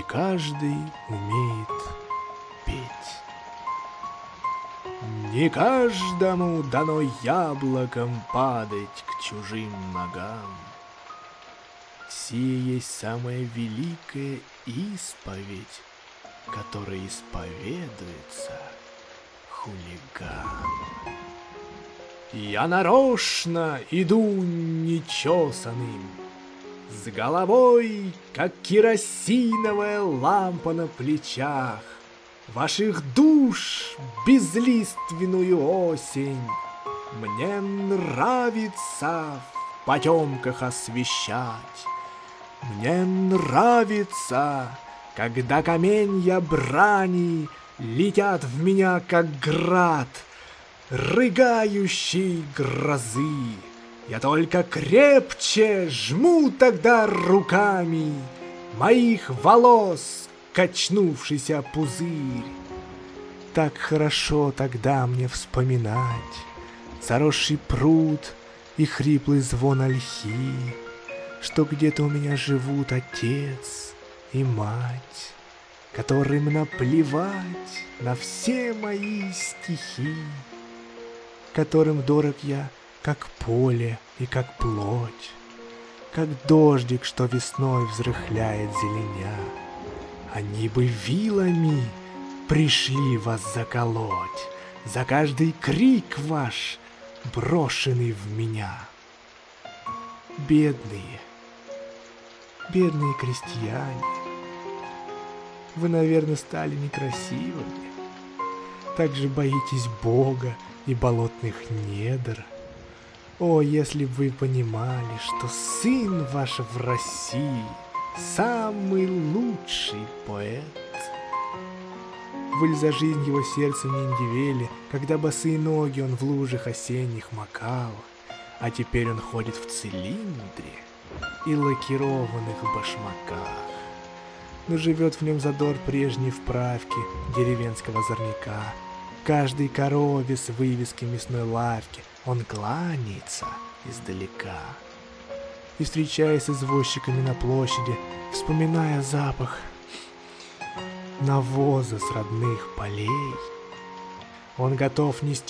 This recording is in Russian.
каждый умеет петь. Не каждому дано яблоком падать к чужим ногам. Сие есть самая великая исповедь, которой исповедуется хулиган. Я нарочно иду нечесанным, с головой, как керосиновая лампа на плечах, ваших душ безлиственную осень. Мне нравится в потемках освещать. Мне нравится, когда каменья брани летят в меня, как град рыгающей грозы. Я только крепче жму тогда руками моих волос качнувшийся пузырь. Так хорошо тогда мне вспоминать заросший пруд и хриплый звон ольхи, что где-то у меня живут отец и мать, которым наплевать на все мои стихи, которым дорог я, как поле и как плоть, как дождик, что весной взрыхляет зеленя. Они бы вилами пришли вас заколоть за каждый крик ваш, брошенный в меня. Бедные крестьяне, вы, наверное, стали некрасивыми, так же боитесь Бога и болотных недр. О, если бы вы понимали, что сын ваш в России самый лучший поэт. Вы ли за жизнь его сердцем не индивели, когда босые ноги он в лужах осенних макал, а теперь он ходит в цилиндре и лакированных башмаках. Но живет в нем задор прежней вправки деревенского озорняка. Каждой корове с вывески мясной лавки он кланяется издалека. И, встречаясь с извозчиками на площади, вспоминая запах навоза с родных полей, он готов нести